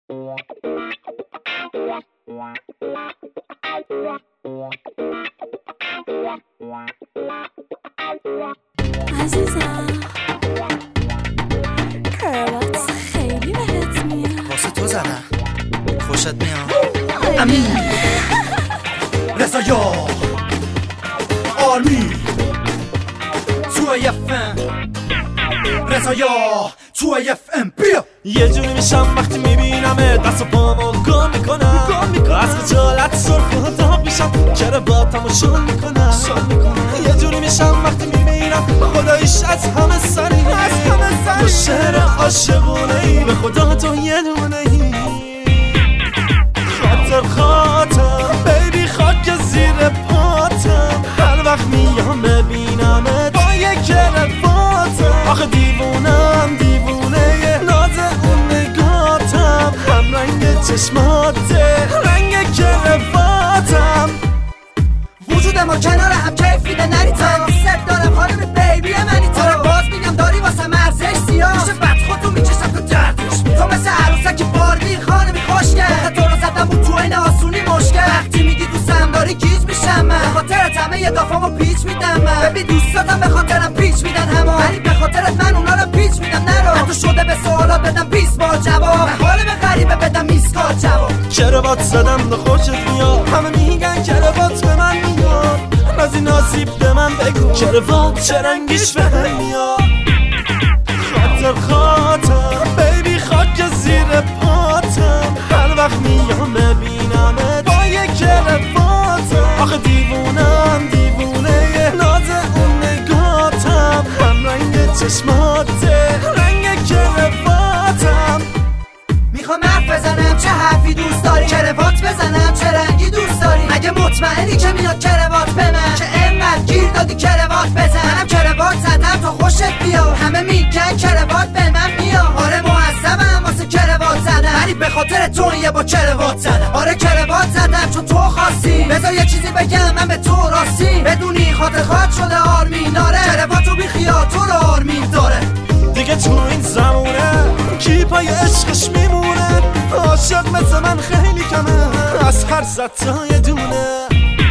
عزیزم کروات خیلی بهت میاد. واسه تو زدم خوشت میاد. امین رضایا آرمی توی FM رضایا توی FM بیا. یه جوری میشم وقتی میبینم دست و پامو گم میکنم، از خجالت سرخ و داغ میشم، کراواتمو شل میکنم. یه جوری میشم وقتی میبینم خداییش از همه سری تو شعر عاشقونه ای، به خدا تو یه دونه ای. خاطر بیبی خاک زیر پاتم، هر وقت میام ببینمت با یه کراواتم. آخه دیوونم دیوونه ناز اون نگاتم، هم رنگ چشماته رنگ کراواتم. وجود ما کنار هم کیف میده نری تا ست دارم خانم بیبی منی تا باز میگم داری واسه مرزش سیاه میشه بد خودتو میکشم تو دردش. تو مثل عروسک باربی خانمی خوشگل، تو رو زدم بود تو این آسونی مشکل. وقتی میگی دوستم داری گیج میشم من، به خاطرت همه یه دافامو پیچ میدم من. ببین دوستاتم به خاطرم پیچ میدن همه، ولی به خاطرت من اونا رو پیچ میدم نرو. حتی شده به سوالات بدم 20 بار جواب، حال به غریبه بدم میسکال جواب. کراوات زدم به خوشت میاد، همه میگن کراوات به من میاد، رازی ناسیب به من بگو کراوات چه رنگیش به هم میاد. خاطر بیبی خاک زیر پاتم، هر وقت میام ببینمت با یه کراواتم. آخه دیوونم دیوونه ناز اون نگاتم، هم رنگ چشماته رنگ کراواتم. میخوام حرف بزنم چه حرفی دوست داری، کراوات بزنم چه رنگی دوست داری، مگه مطمئنی که میاد کراوات به من، که انقدر گیر دادی کراوات بزن. منم کراوات زدم تا خوشت بیاد، همه میگن کراوات به من میاد. آره معذبم واسه کراوات زدم، ولی به خاطر تو یه با کراوات زدم. آره کراوات زدم چون تو خواستی، بذار یه چیزی بگم من به تو راستی، بدونی خاطر خواهد شده آرمین. آره کراواتو بی خیال تو رو آرمین داره. دیگه تو این زمونه کی پای عشقش میمونه، عاشق مثل من خیلی کمه، از هر صد تا یه دونه.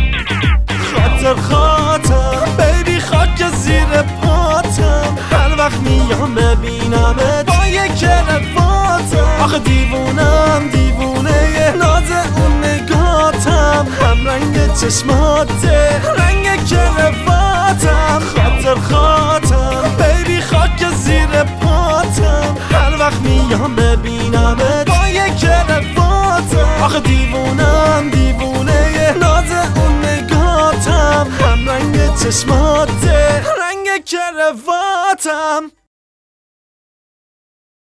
خاطر بیبی خاک زیر پاتم، هر وقت میام ببینمت با یه کراواتم. آخه دیوونم دیوونه ناز اون نگاتم، هم رنگ چشماته رنگ کراواتم. خاطر بیبی خاک زیر پاتم، هر وقت میام ببینمت با یه کراواتم. آخه دیوونم دیوونه ناز اون نگاتم، هم رنگ چشماته رنگ کراواتم.